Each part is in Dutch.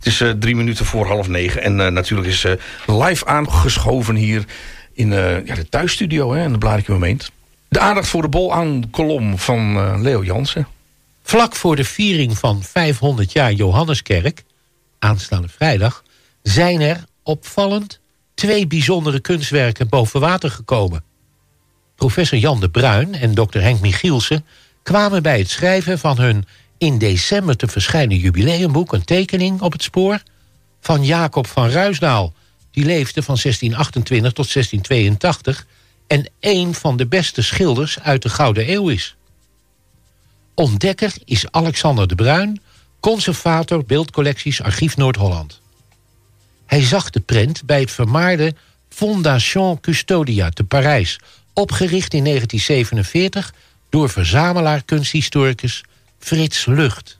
Het is 3 minuten voor 8:30 en natuurlijk is live aangeschoven hier in de thuisstudio in de Blaricum-gemeente. De aandacht voor de bol-aan-kolom van Leo Jansen. Vlak voor de viering van 500 jaar Johanneskerk, aanstaande vrijdag, zijn er opvallend 2 bijzondere kunstwerken boven water gekomen. Professor Jan de Bruin en Dr. Henk Michielsen kwamen bij het schrijven van hun in december te verschijnen jubileumboek een tekening op het spoor van Jacob van Ruisdael. Die leefde van 1628 tot 1682 en een van de beste schilders uit de Gouden Eeuw is. Ontdekker is Alexander de Bruin, conservator beeldcollecties Archief Noord-Holland. Hij zag de prent bij het vermaarde Fondation Custodia te Parijs, opgericht in 1947 door verzamelaar kunsthistoricus Frits Lucht.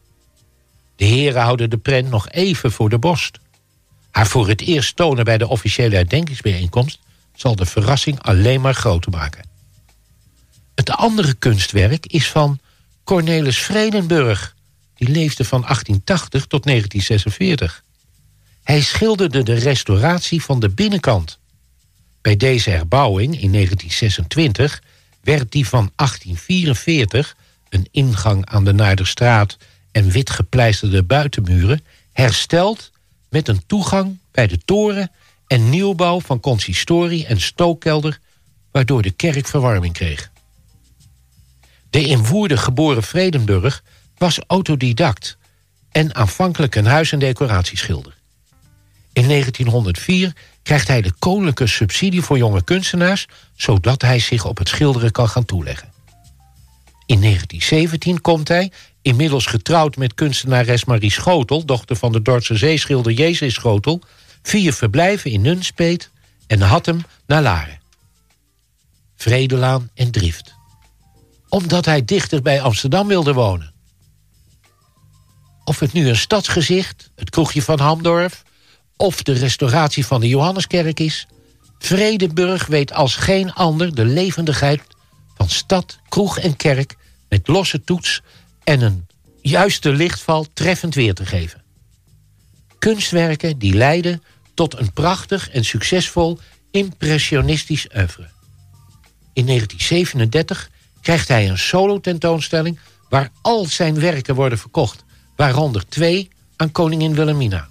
De heren houden de prent nog even voor de borst. Haar voor het eerst tonen bij de officiële herdenkingsbijeenkomst zal de verrassing alleen maar groter maken. Het andere kunstwerk is van Cornelis Vredenburg. Die leefde van 1880 tot 1946. Hij schilderde de restauratie van de binnenkant. Bij deze herbouwing in 1926 werd die van 1844... een ingang aan de Naarderstraat en wit gepleisterde buitenmuren hersteld met een toegang bij de toren en nieuwbouw van consistorie en stookkelder, waardoor de kerk verwarming kreeg. De in Woerden geboren Vredenburg was autodidact en aanvankelijk een huis- en decoratieschilder. In 1904 krijgt hij de koninklijke subsidie voor jonge kunstenaars, zodat hij zich op het schilderen kan gaan toeleggen. In 1917 komt hij, inmiddels getrouwd met kunstenares Marie Schotel, dochter van de Dordtse zeeschilder J.C. Schotel, 4 verblijven in Nunspeet en Hattem naar Laren. Vredelaan en Drift. Omdat hij dichter bij Amsterdam wilde wonen. Of het nu een stadsgezicht, het kroegje van Hamdorf of de restauratie van de Johanneskerk is, Vredenburg weet als geen ander de levendigheid van stad, kroeg en kerk met losse toets en een juiste lichtval treffend weer te geven. Kunstwerken die leiden tot een prachtig en succesvol impressionistisch oeuvre. In 1937 krijgt hij een solo-tentoonstelling waar al zijn werken worden verkocht, waaronder 2 aan koningin Wilhelmina.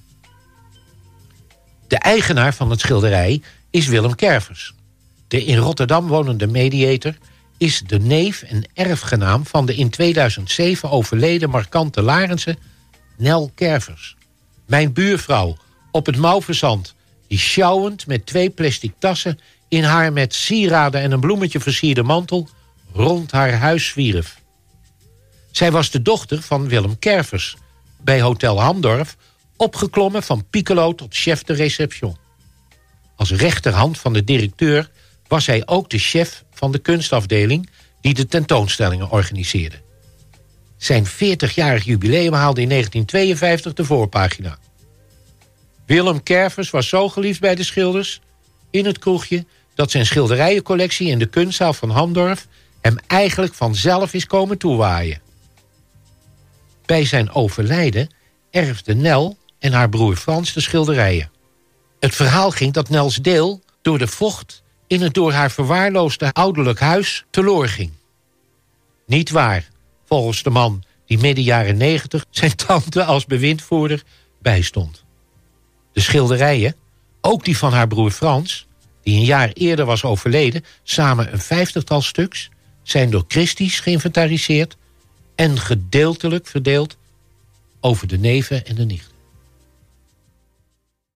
De eigenaar van het schilderij is Willem Kervers. De in Rotterdam wonende mediator is de neef en erfgenaam van de in 2007 overleden markante Larense Nel Kervers. Mijn buurvrouw op het Mauverzand, die sjouwend met 2 plastic tassen in haar met sieraden en een bloemetje versierde mantel rond haar huis zwierf. Zij was de dochter van Willem Kervers, bij Hotel Hamdorf opgeklommen van piccolo tot chef de réception. Als rechterhand van de directeur was hij ook de chef van de kunstafdeling die de tentoonstellingen organiseerde. Zijn 40-jarig jubileum haalde in 1952 de voorpagina. Willem Kervers was zo geliefd bij de schilders in het kroegje dat zijn schilderijencollectie in de kunstzaal van Hamdorf hem eigenlijk vanzelf is komen toewaaien. Bij zijn overlijden erfde Nel en haar broer Frans de schilderijen. Het verhaal ging dat Nels deel door de vocht in het door haar verwaarloosde ouderlijk huis teloor ging. Niet waar, volgens de man die midden jaren 90 zijn tante als bewindvoerder bijstond. De schilderijen, ook die van haar broer Frans, die een jaar eerder was overleden, samen een 50-tal stuks, zijn door Christie's geïnventariseerd en gedeeltelijk verdeeld over de neven en de nichten.